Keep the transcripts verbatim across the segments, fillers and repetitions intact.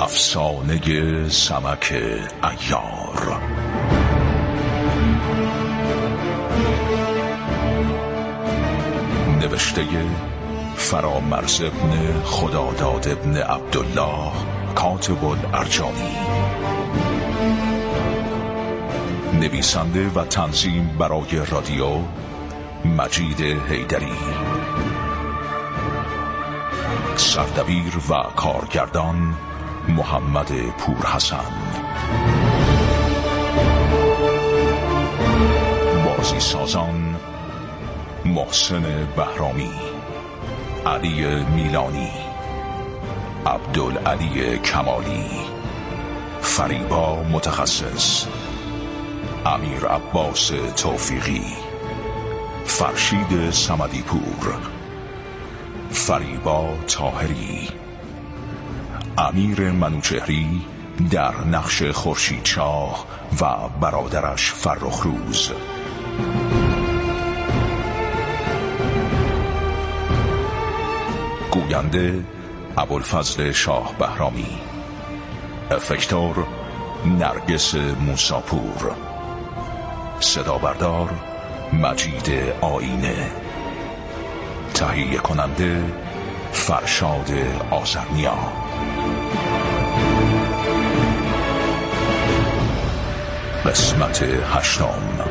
افسانه سمک عیار. نوشته فرامرز ابن خداداد ابن عبدالله کاتب الارجانی. نویسنده و تنظیم برای رادیو مجید حیدری. سردبیر و کارگردان محمد پورحسن. بازی سازان محسن بهرامی، علی میلانی، عبدالعلی کمالی، فریبا متخصص، امیر عباس توفیقی، فرشید صمدی پور، فریبا طاهری، امیر منوچهری در نقش خورشیدشاه و برادرش فرخروز. گوینده ابوالفضل شاه بهرامی. افکتور نرگس موساپور. صدا بردار مجید آینه. تهیه کننده فرشاد آذرنیا. قسمت هشتم.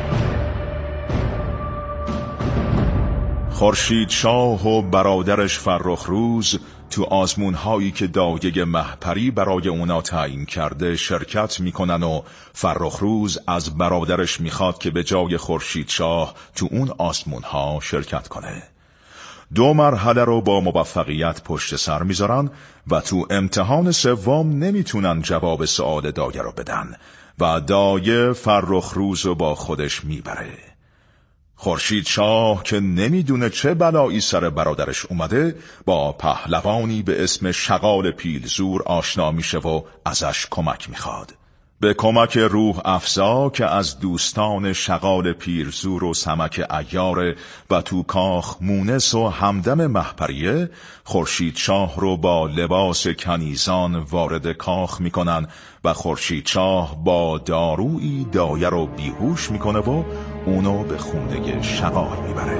خورشید شاه و برادرش فرخروز تو آزمون هایی که دایه مهپری برای اونا تعیین کرده شرکت میکنن و فرخروز از برادرش میخواد که به جای خورشید شاه تو اون آزمون ها شرکت کنه. دو مرحله رو با موفقیت پشت سر میذارن و تو امتحان سوم نمیتونن جواب سوال دایه رو بدن و دایه فرخروز رو با خودش میبره. خورشید شاه که نمیدونه چه بلایی سر برادرش اومده با پهلوانی به اسم شغال پیلزور آشنا میشه و ازش کمک میخواد. به کمک روح افزا که از دوستان شغال پیلزور و سمک عیار و تو کاخ مونس و همدم مهپریه، خورشید شاه رو با لباس کنیزان وارد کاخ میکنن و خورشید شاه با دارویی دایه رو بیهوش میکنه و اونو به خونه شغال میبره.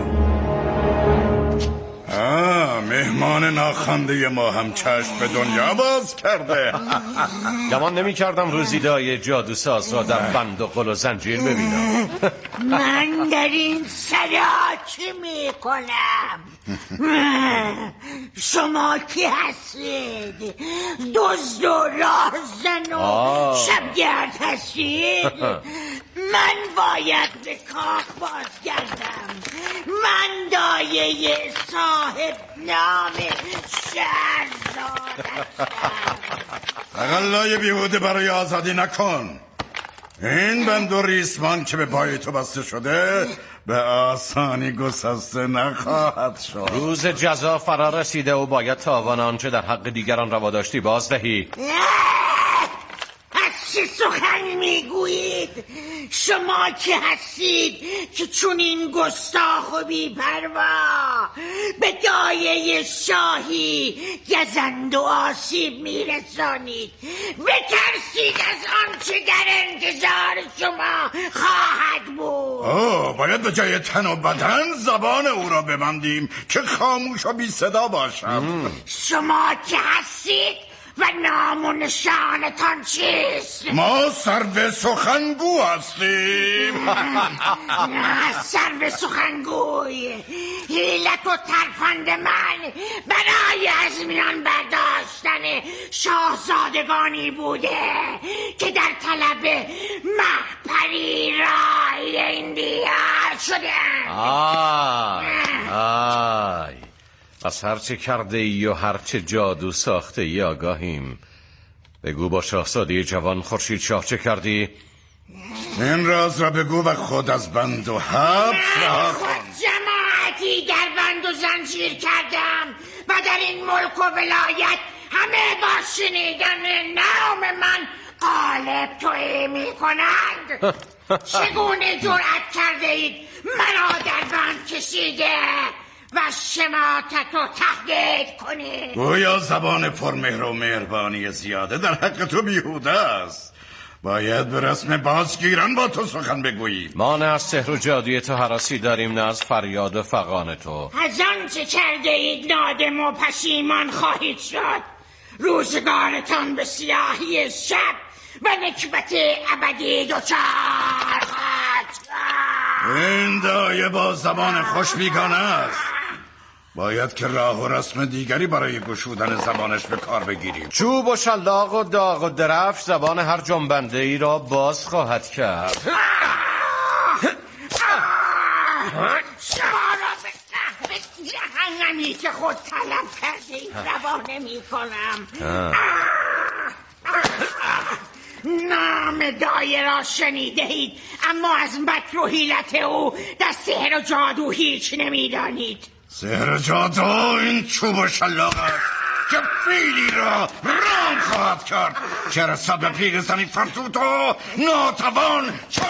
آه، مهمان ناخنده ما هم چشم به دنیا باز کرده. گمان نمی کردم روزی دایه جادوساز را در بند و قل و زنجیر ببینم. من در این صدا چی می کنم؟ شما کی هستید؟ دزد و راهزن و شبگرد هستید؟ من باید به کاخ بازگردم. من دایه صاحب نام شهرزاد هستم. تقلای بیهوده برای آزادی نکن. این بند و ریسمان که به پای تو بسته شده به آسانی گسسته نخواهد شد. روز جزا فرا رسیده و باید تاوان آنچه در حق دیگران روا داشتی بازدهی. چه سخن میگویید؟ شما که هستید که چون این گستاخ و بی‌پروا به دایه شاهی گزند و آسیب میرسانید؟ بترسید از آنچه در انتظار شما خواهد بود. اوه، باید به جای تن و بدن زبان او را ببندیم که خاموش و بی صدا باشد. شما که هستید و نام و نشانتان چیست؟ ما سرو سخنگو هستیم. سرو سخنگوی، حیلت و ترفند من برای از میان برداشتن شاهزادگانی بوده که در طلب مهپری رای این دیار شدن. آی آی پس هرچه کرده ای و هرچه جادو ساخته ای آگاهیم. بگو با شاهزاده جوان خورشید شاه چه کردی؟ این راز را بگو و خود از بند و حبس رها کن. خود جماعتی در بند و زنجیر کردم و در این ملک و ولایت همه با شنیدن نام من قالب تویی می کنند. چگونه جرأت کرده اید مرا در بند کشیده و شماتت و تهدید کنید. گویا زبان پرمهر و مهربانی زیاده در حق تو بیهوده است. باید به رسم بازگیران با تو سخن بگوییم. ما نه از سحر و جادوی تو هراسی داریم، نه از فریاد و فغان تو. از آن چه کرده اید نادم و پشیمان خواهید شد. روزگارتان به سیاهی شب و نکبت ابدی دچار خواهد شد. این دایه با زبان خوش بیگانه است. باید که راه و رسم دیگری برای گشودن زبانش به کار بگیریم. چوب و شلاق و داغ و درفش زبان هر جنبنده ای را باز خواهد کرد. شما را به قهر جهنمی که خود طلب کرده اید روانه می کنم. نام دایه را شنیده اید، اما از مکر و حیلت او در سحر و جادو هیچ نمیدانید. سحر و جادو این چوب و شلاق است که فیلی را رام خواهد کرد که رسد به پیرزنی فرتوت و ناتوان چون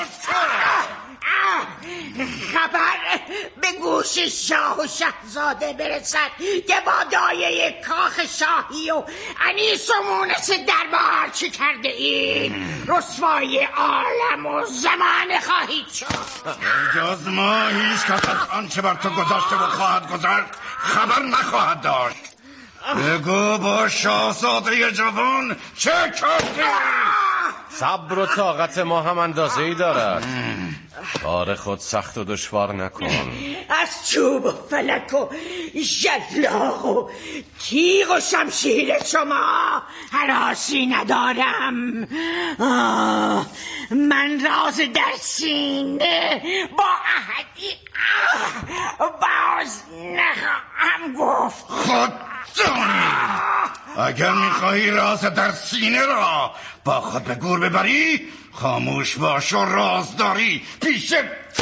خبر به گوش شاه و شهزاده برسد که با دایه کاخ شاهی و انیس و مونس دربار چه کرده اید. رسوای عالم و زمان خواهید شد. جز ما هیچ کس از آنچه بر تو گذاشته و خواهد گذاشت خبر نخواهد داشت. بگو با شاهزاده جوان چه کردی؟ صبر و طاقت ما هم اندازه ای دارد. کار خود سخت و دشوار نکن. از چوب و فلک و شلاق و تیغ و شمشیر شما هراسی ندارم. آه، من راز در سینه با احدی باز نخواهم گفت. خود دانی اگر میخواهی راز در سینه را با خود به گور ببری خاموش باش و رازداری پیش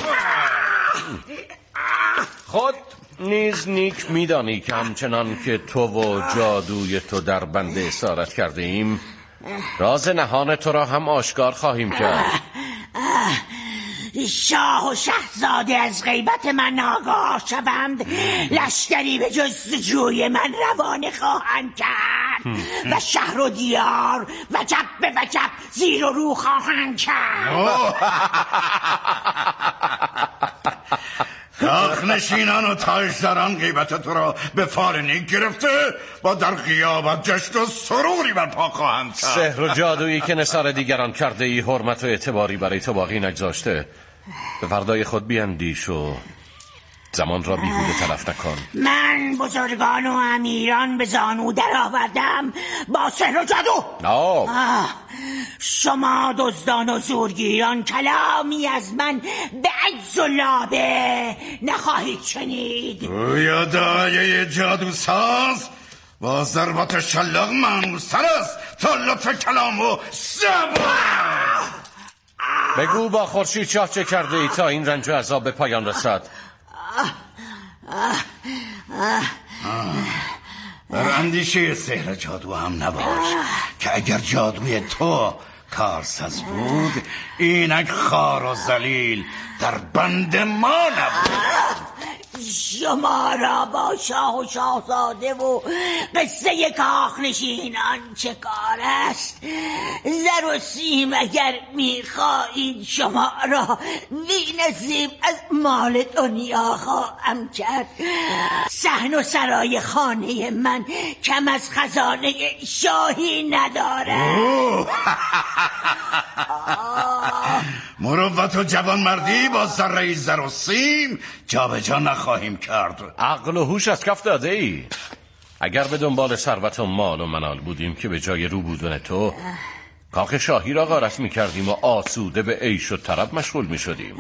خود نیز نیک میدانی که همچنان که تو و جادوی تو در بند اسارت کرده ایم، راز نهان تو را هم آشکار خواهیم کرد. شاه و شهزاده از غیبت من آگاه شوند، لشکری به جستجوی من روانه خواهند کرد و شهر و دیار وجب به وجب زیر و رو خواهند کرد. کاخ نشینان و تاجداران غیبت تو را به فارنی گرفته با در غیابت جشن و سروری برپا خواهند کرد. سحر و جادویی که نثار دیگران کرده ای حرمت و اعتباری برای تو باقی نگذاشته. به فردای خود بیندیش و زمان را بیهوده تلف نکن. من بزرگان و امیران به زانو در آوردم با سحر و جادو. آه. شما دزدان و زورگیران کلامی از من به عجز و لابه نخواهید شنید. یا دایه جادو ساز با ضربت شلاق مانوستر است تا لطف کلام و زبان. بگو با خورشید شاه چه کرده ای تا این رنج و عذاب به پایان رسد. بر اندیشه سحر جادو هم نباش که اگر جادوی تو کارساز بود اینک خار و ذلیل در بند ما نبود. شما را با شاه و شاهزاده و قصه کاخ نشینان چه کار است؟ زر و سیم اگر میخواهید شما را بی نصیب از مال دنیا خواهم کرد. صحن و سرای خانه من کم از خزانه شاهی نداره. مروت و جوانمردی با ذره زر و سیم جا به جا نخواهیم کرد. عقل و هوش از کف داده ای. اگر به دنبال ثروت و مال و منال بودیم که به جای رو بودن تو کاخ شاهی را غارت می کردیم و آسوده به عیش و طرب مشغول می شدیم.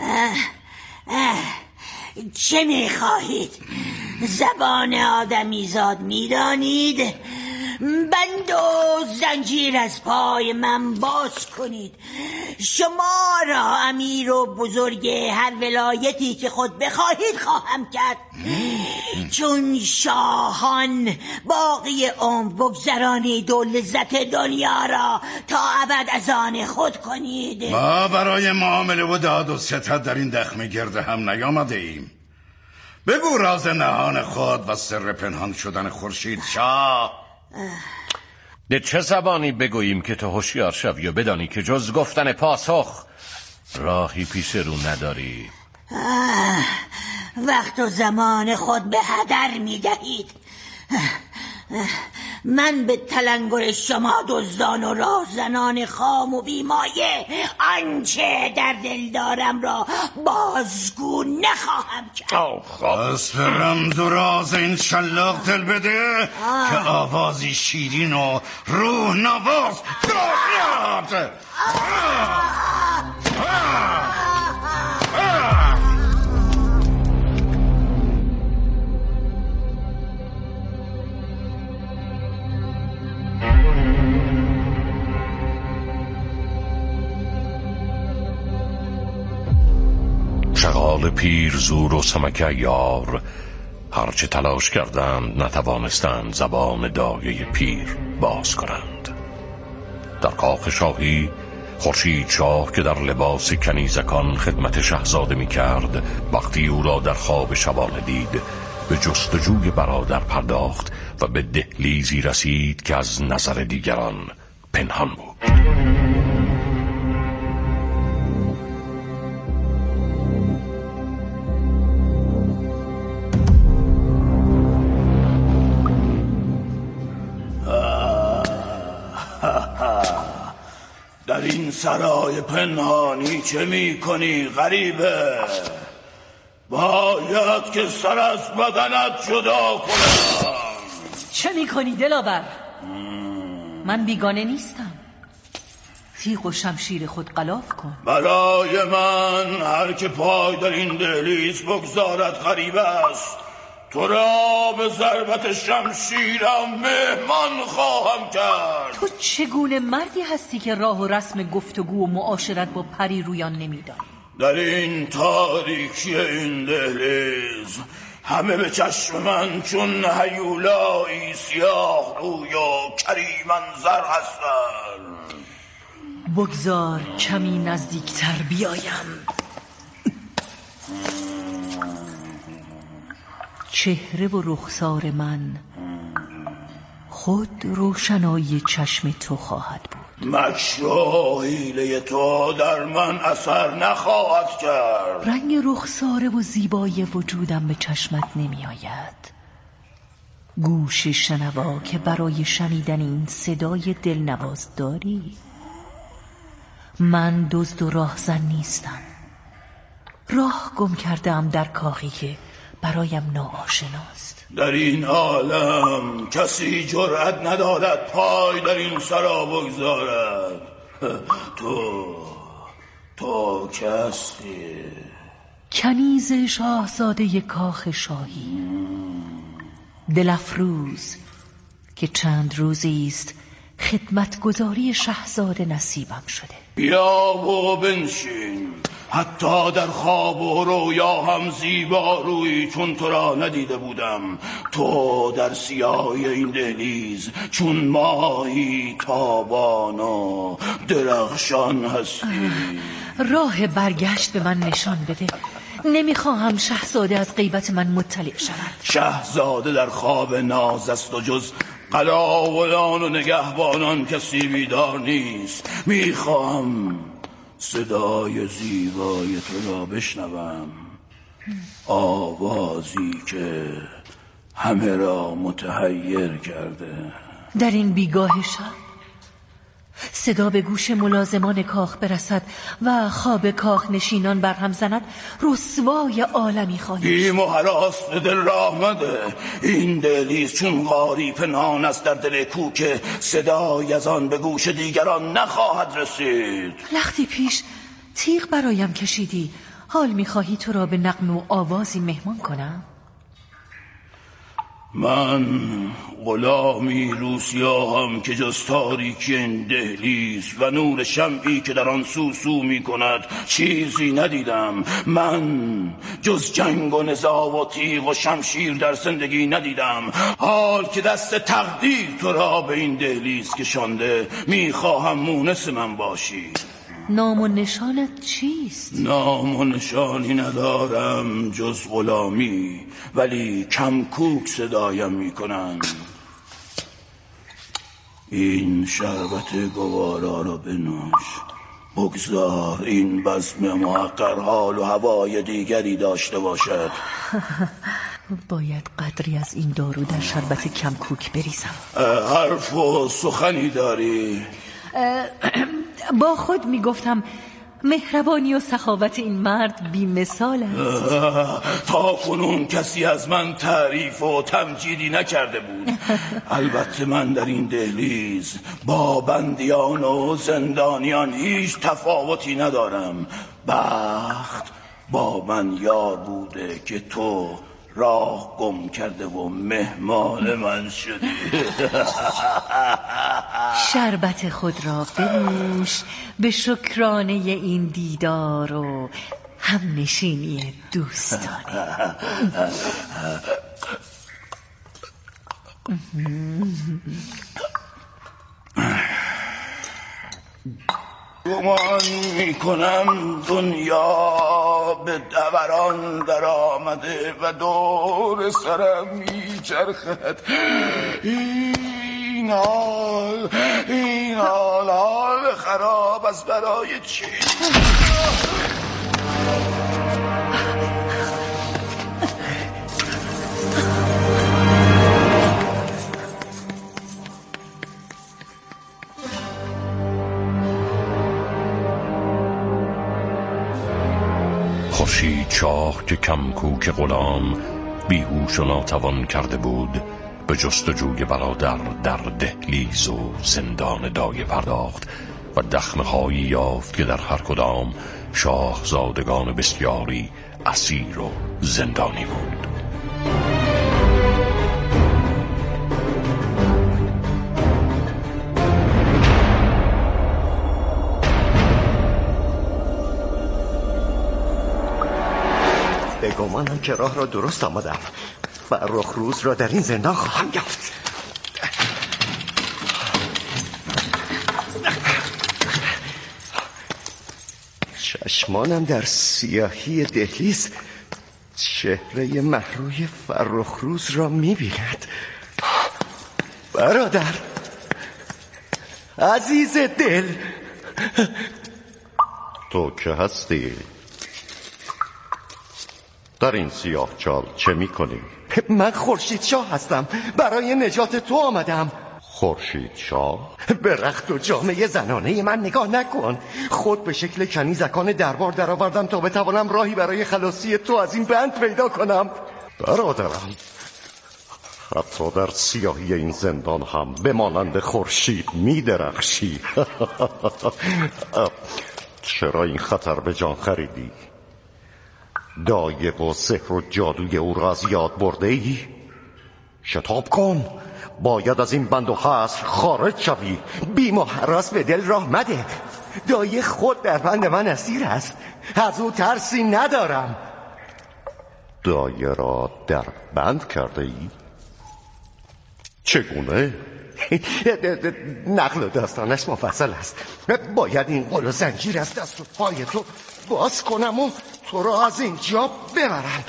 چه می خواهید؟ زبان آدمیزاد می دانید؟ بند و زنجیر از پای من باز کنید. شما را امیر و بزرگ هر ولایتی که خود بخواهید خواهم کرد، چون شاهان باقی عمر بگذرانید و لذت دنیا را تا ابد از آن خود کنید. ما برای معامله و داد و ستد در این دخمه گرد هم نیامده ایم. بگو راز نهان خود و سر پنهان شدن خورشید شاه. به چه زبانی بگوییم که تو هوشیار شوی و بدانی که جز گفتن پاسخ راهی پیش رو نداری؟ وقت و زمان خود به هدر می دهید. من به تلنگر شما دزدان و راهزنان خام و بیمایه آنچه در دل دارم را بازگو نخواهم کرد. از رمز و راز این شلاق دل بده آه. که آوازی شیرین و روح نواز دارد. شغال پیر زور و سمک عیار هرچه تلاش کردند نتوانستند زبان دایه پیر باز کنند. در کاخ شاهی خورشید شاه که در لباس کنیزکان خدمت شاهزاده می کرد وقتی او را در خواب شبانه دید به جستجوی برادر پرداخت و به دهلیزی رسید که از نظر دیگران پنهان بود. در این سرای پنهانی چه می کنی غریبه؟ باید که سر از بدنت جدا کنم. چه می کنی دلاور؟ من بیگانه نیستم. تیغ و شمشیر خود غلاف کن. برای من هر که پای در این دهلیز بگذارد غریب است. تو را به ضربت شمشیرم مهمان خواهم کرد. تو چگونه مردی هستی که راه و رسم گفتگو و معاشرت با پری رویان نمیدانی؟ در این تاریکی این دهلیز همه به چشم من چون هیولایی سیاه روی و کریمنظر هستند. بگذار کمی نزدیکتر بیایم. چهره و رخسار من خود روشنایی چشم تو خواهد بود. مکر و حیله تو در من اثر نخواهد کرد. رنگ رخساره و زیبایی وجودم به چشمت نمی آید. گوش شنوا که برای شنیدن این صدای دلنواز داری. من دزد و راهزن نیستم. راه گم کردم در کاخی که برایم ناآشناست. در این عالم کسی جرأت ندارد پای در این سرا بگذارد. تو تو کسی کنیز شاهزاده کاخ شاهی، دلفروز که چند روزی است خدمتگزاری شاهزاده نصیبم شده. بیا و بنشین. حتی در خواب و رویا هم زیبا روی چون تو را ندیده بودم. تو در سیاهی این دهلیز چون ماهی تابان و درخشان هستی. راه برگشت به من نشان بده. نمیخواهم شاهزاده از غیبت من مطلع شود. شاهزاده در خواب ناز است و جز قلاولان و نگهبانان کسی بیدار نیست. میخواهم صدای زیبای تو را بشنوم، آوازی که همه را متحیر کرده. در این بیگاه شب صدا به گوش ملازمان کاخ برسد و خواب کاخ نشینان برهم زند، رسوای عالمی خواهی. بیم و هراس به دل راه مده. این دهلیز چون غاری پنهان است در دل کوکه، صدای از آن به گوش دیگران نخواهد رسید. لختی پیش تیغ برایم کشیدی، حال میخواهی تو را به نغمه و آوازی مهمان کنم؟ من غلامی روسیاهم که جز تاریکی این دهلیز و نور شمعی که در آن سوسو می کند چیزی ندیدم. من جز جنگ و نزاع و تیغ و شمشیر در زندگی ندیدم. حال که دست تقدیر تو را به این دهلیز کشانده، میخواهم مونس من باشی. نام و نشانت چیست؟ نام و نشانی ندارم جز غلامی، ولی کمکوک صدایم میکنن. این شربت گوارا را بنوش، بگذار این بزم محقر حال و هوای دیگری داشته باشد. باید قدری از این دارو در شربت کمکوک بریزم. حرف و سخنی داری؟ با خود میگفتم مهربانی و سخاوت این مرد بی مثال است. تا کنون کسی از من تعریف و تمجیدی نکرده بود. البته من در این دهلیز با بندیان و زندانیان هیچ تفاوتی ندارم. بخت با من یار بوده که تو راه گم کرده و مهمان من شدی. شربت خود را بنوش به شکرانه این دیدار و همنشینی دوستانه. گمان میکنم دنیا به دوران در آمده و دور سرم میچرخد. این حال این حال حال خراب از برای چی؟ خورشید شاه که کمکوک غلام بیهوش و ناتوان کرده بود، به جستجوی برادر در دهلیز و زندان دایه پرداخت و دخمه هایی یافت که در هر کدام شاهزادگان بسیاری اسیر و زندانی بود. بگمانم که راه را درست آمدم. فرخ روز را در این زندان خواهم یافت. چشمانم در سیاهی دهلیز چهره محروی فرخ روز را می‌بیند. برادر عزیز دل، تو که هستی؟ در این سیاه چال چه می کنی؟ من خورشید شاه هستم، برای نجات تو آمدم. خورشید شاه؟ به رخت و جامعه زنانه من نگاه نکن. خود به شکل کنیزکان دربار درآوردم تا بتوانم راهی برای خلاصی تو از این بند پیدا کنم. برادرم، حتی در سیاهی این زندان هم به مانند خورشید می درخشی. چرا این خطر به جان خریدی؟ دایه و سحر و جادوی او را از یاد برده ای؟ شتاب کن، باید از این بند و حصر خارج شوی. بیم و حراس به دل راه مده. دایه خود در بند من اسیر است، از او ترسی ندارم. دایه را در بند کرده ای؟ چگونه؟ نقل و داستانش مفصل است. باید این قل و زنجیر از دست و پای تو باز کنم و تو را از اینجا ببرم.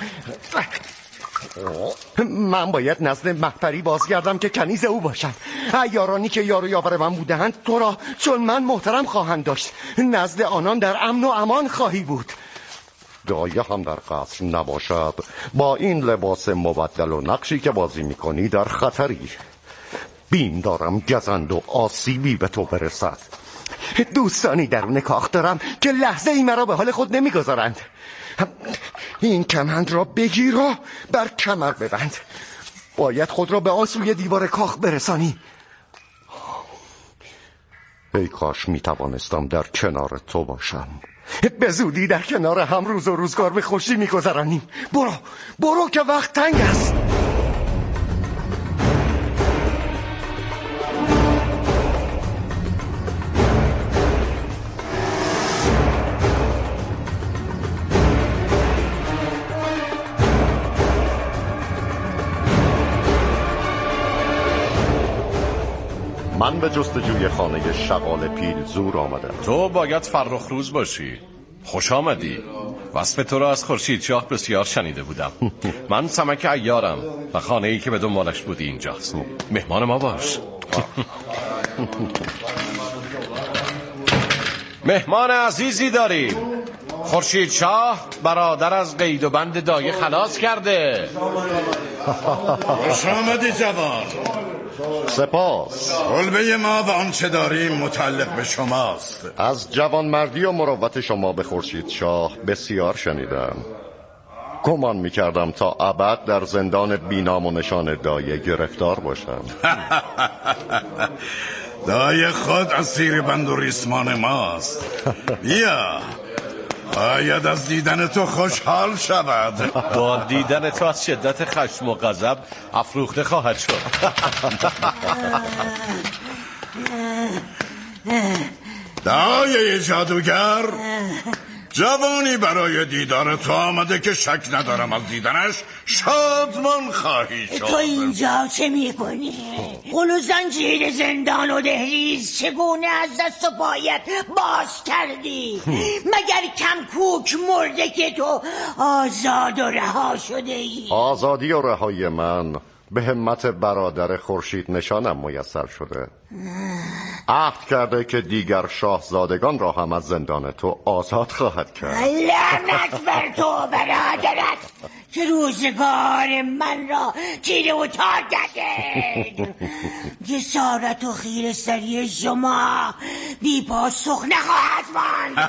من باید نزد مهپری بازگردم که کنیز او باشم. عیارانی که یار و یاور من بودند تو را چون من محترم خواهند داشت. نزد آنان در امن و امان خواهی بود. دایه هم در قصر نباشد، با این لباس مبدل و نقشی که بازی میکنی در خطری. بیم دارم گزند و آسیبی به تو برسد. دوستانی درون کاخ دارم که لحظه ای مرا به حال خود نمیگذارند. این کمند را بگیر و بر کمر ببند. باید خود را به آن سوی دیوار کاخ برسانی. ای کاش میتوانستم در کنار تو باشم. به زودی در کنار هم روز و روزگار به خوشی میگذرانیم. برو برو که وقت تنگ است. من به جستجوی خانه شغال پیل زور آمدم. تو باید فرخ روز باشی. خوش آمدی. وصف تو را از خورشید شاه بسیار شنیده بودم. من سمک عیارم و خانه ای که به دنبالش بودی اینجاست. مهمان ما باش. مهمان عزیزی داریم. خورشید شاه برادر از قید و بند دایه خلاص کرده. خوش آمدی جوان. سپاس. کلبه ما و آنچه داریم متعلق به شماست. از جوانمردی و مروت شما به خورشید شاه بسیار شنیدم. گمان می‌کردم تا ابد در زندان بینام و نشان دایه گرفتار باشم. دایه خود اسیر بند و ریسمان ماست. بیا، باید از دیدن تو خوشحال شود. با دیدن تو از شدت خشم و غضب افروخته خواهد شد. دایه جادوگر، جوانی برای دیدار تو آمده که شک ندارم از دیدنش شادمان خواهی شد. تو اینجا چه میکنی؟ قل و زنجیر زندان و دهلیز چگونه از دست و پایت باز کردی؟ مگر کم کوک مرده که تو آزاد و رها شده ای؟ آزادی و رهایی من به همت برادر خورشید نشانم میسر شده. عهد کرده که دیگر شاهزادگان را هم از زندان تو آزاد خواهد کرد. لعنت بر تو برادرت که روزگار من را تیره و تار کرده. جسارت و خیره سری شما بی پاسخ نخواهد ماند.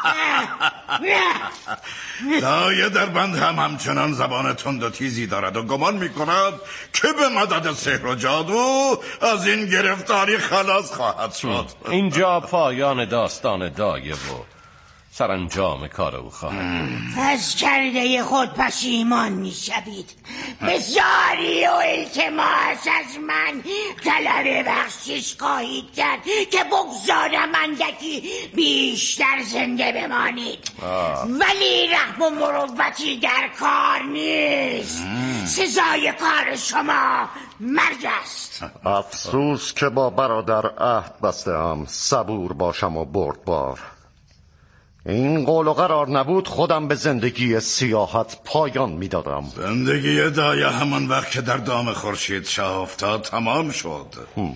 دایه در بند هم همچنان زبان تند و تیزی دارد و گمان میکند که به مدد سحر و جادو از این گرفتاری خلاص خواهد شد. اینجا پایان داستان دایه و سرانجام کار او خواهد. از کرده خود پشیمان می شوید. بسیاری و التماس از من طلب بخشش خواهید کرد که بگذارم اندکی بیشتر زنده بمانید. ولی رحم و مروتی در کار نیست. سزای کار شما مرگ است. افسوس که با برادر عهد بسته‌ام. صبور باشم و بردبار. این قول و قرار نبود خودم به زندگی سیاحت پایان میدادم. زندگی دایه همان وقت که در دام خورشید شاه افتاد تمام شد.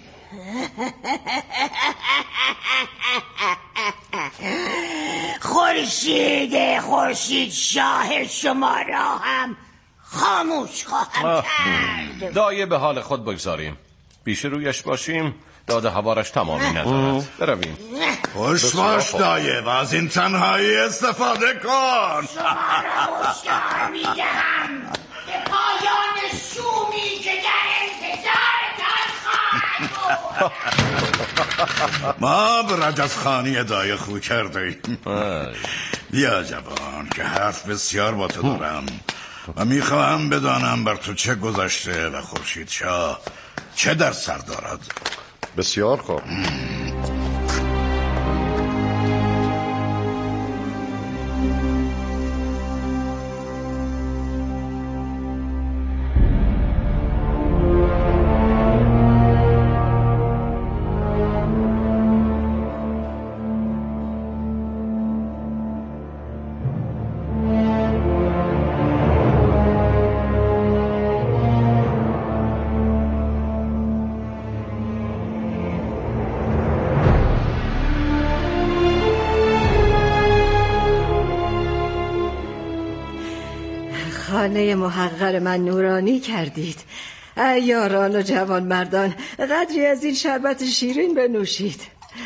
خورشید خورشید شاه شما را هم خاموش خواهم کرد. دایه به حال خود بگذاریم. پیش رویش باشیم. داده هوارش تمامی ندارد. برویم. خوش باش دایه و از این تنهایی استفاده کن. شما را هشدار میدهم به پایان شومی که در انتظارتان خواهد بود. ما به رجزخانی دایه خو کردیم. بیا جوان که حرف بسیار با تو دارم و میخواهم بدانم بر تو چه گذشته و خورشید شاه چه در سر دارد. بسیار خوب. خانه محقر من نورانی کردید. عیاران و جوان مردان قدری از این شربت شیرین بنوشید.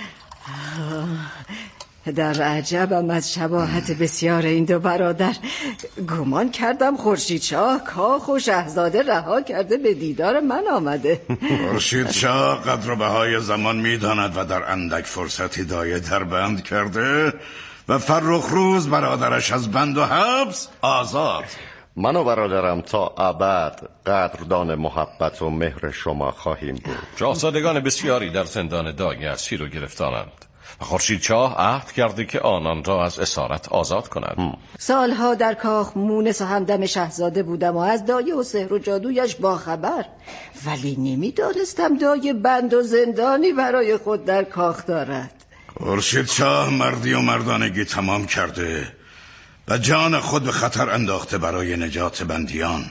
در عجبم از شباهت بسیار این دو برادر. گمان کردم خورشید شاه کاخ و شاهزاده رها کرده به دیدار من آمده. خورشید شاه قدر و بهای زمان میداند و در اندک فرصتی دایه در بند کرده و فرخ روز برادرش از بند و حبس آزاد. من و برادرم تا ابد قدردان محبت و مهر شما خواهیم بود. شاهزادگان بسیاری در زندان دایه اسیر و گرفتارند. و خورشید شاه عهد کرده که آنان را از اسارت آزاد کند. سالها در کاخ مونس و همدم شاهزاده بودم و از دایه و سحر و جادویش باخبر، ولی نمیدانستم دایه بند و زندانی برای خود در کاخ دارد. خورشید شاه مردی و مردانگی تمام کرده و جان خود به خطر انداخته برای نجات بندیان.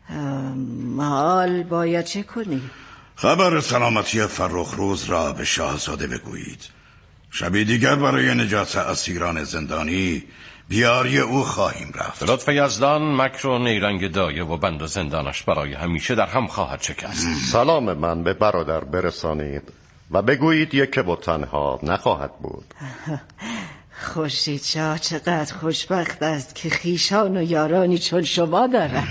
حال باید چه کنی؟ خبر سلامتی فرخروز را به شاهزاده بگویید. شبی دیگر برای نجات اسیران زندانی بیاری او خواهیم رفت. لطف یزدان مکر و نیرنگ دایه و بند و زندانش برای همیشه در هم خواهد شکست. سلام من به برادر برسانید و بگویید یک و تنها نخواهد بود. خورشید شاه چقدر خوشبخت است که خیشان و یارانی چون شما دارد.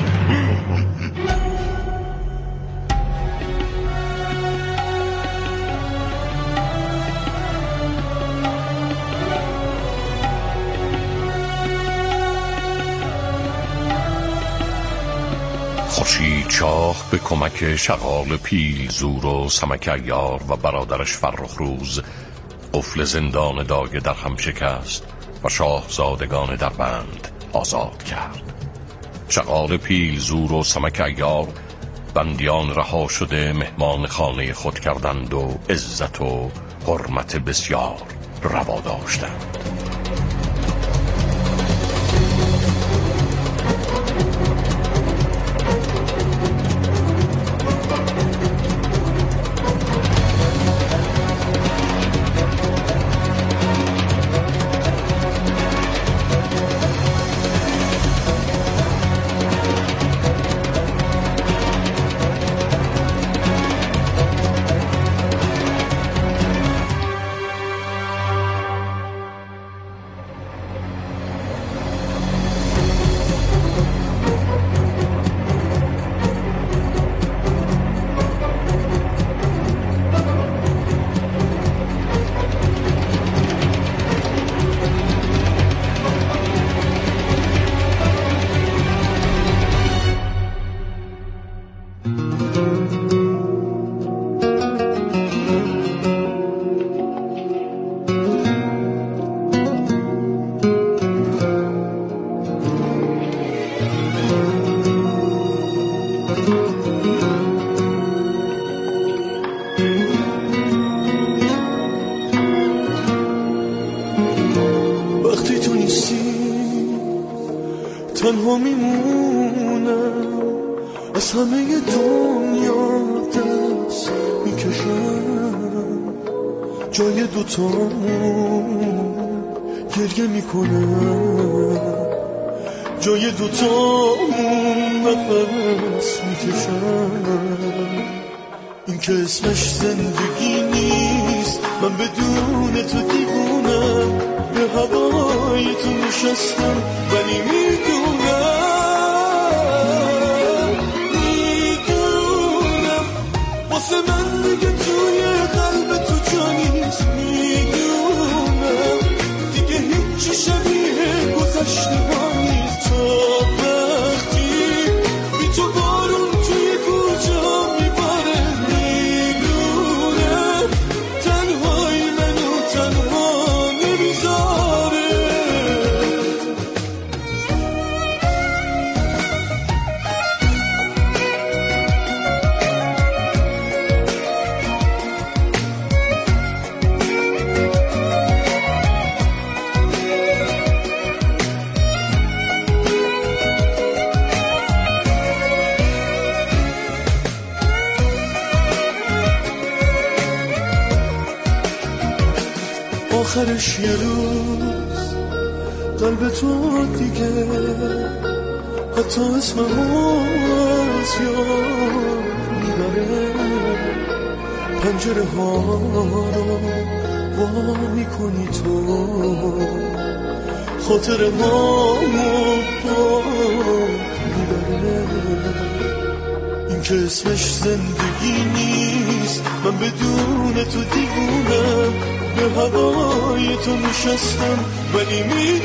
خورشید شاه به کمک شغال پیل زور و سمک عیار و برادرش فرخروز قفل زندان دایه در هم شکست و شاهزادگان در بند آزاد کرد. شغال پیل زور و سمک عیار بندیان رها شده مهمان خانه خود کردند و عزت و حرمت بسیار روا داشتند. تنها میمونم از همه دنیا دست میکشم جای دوتامون گریه میکنم جای دوتامون نفس میکشم این که اسمش زندگی نیست من بدون تو دیوونم به هوای تو نشستم ولی میدونم میدونم واسه من دیگه توی قلب تو جا نیست میدونم دیگه هیچی شبیه گذشته ها نیست تا وقتی بی تو بارون توی کوچه میباره میدونم تنهایی منو تنها نمیذاره آخرش یه روز قلب تو دیگه حتی اسممو از یاد میبره پنجره ها رو وا میکنی تو خاطر ما رو میبره این که اسمش زندگی نیست من بدون تو دیوونم به هوای تو نشستم ولی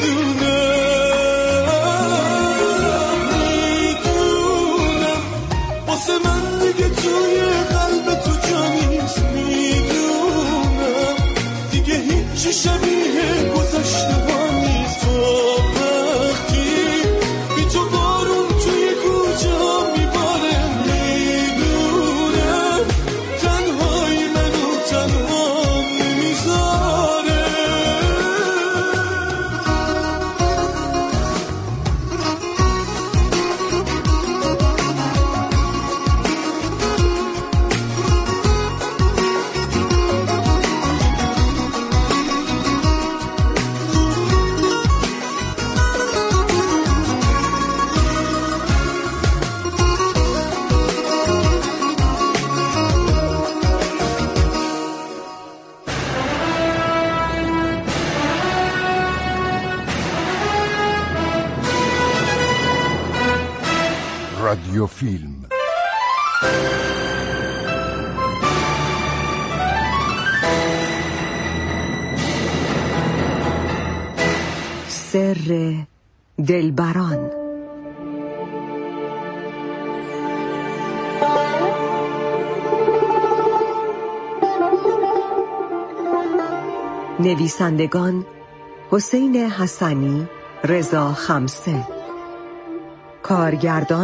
میدونم میدونم واسه من دیگه توی قلب تو جا نیست میدونم دیگه شبیه گذشته ها نیست. تو وقتی بی تو بارون توی کوچه ها میباره، میدونم تنهایی منو تنها نمیذاره. رادیو فیلم سر دلبران. نویسندگان حسین حسنی، رضا خمسه. کارگردان